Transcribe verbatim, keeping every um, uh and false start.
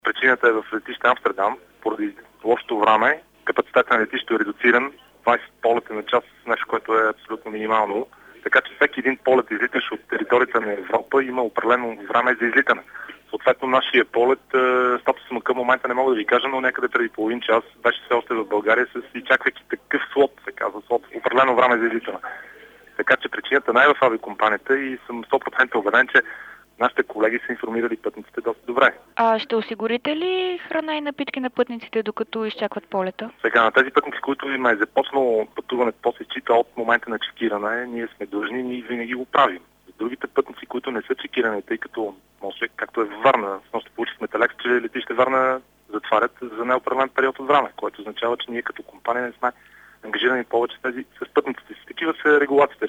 Причината е в летище Амстердам, поради лошото време. Капацитетът на летището е редуциран, двайсет полета на час, нещо, което е абсолютно минимално. Така че всеки един полет, излиташ от територията на Европа, има определено време за излитане. Съответно, нашия полет, статуса му към момента не мога да ви кажа, но някъде преди половин час беше все още в България с изчаквайки такъв слот, се казва, слот, определено време за излитане. Така че причината не е в авиокомпанията и съм сто процента убеден, че нашите колеги са информирали пътниците доста добре. А ще осигурите ли храна и напитки на пътниците, докато изчакват полета? Сега, на тези пътници, които им е започнало пътуването, то се счита от момента на чекиране, ние сме длъжни и винаги го правим. За другите пътници, които не са чекирани, тъй като, може, както е в Варна, снощи получихме телек, че летище Варна затварят за неопределен период от време, което означава, че ние като компания не сме ангажирани повече с, тези, с пътниците си. Такива са регулациите.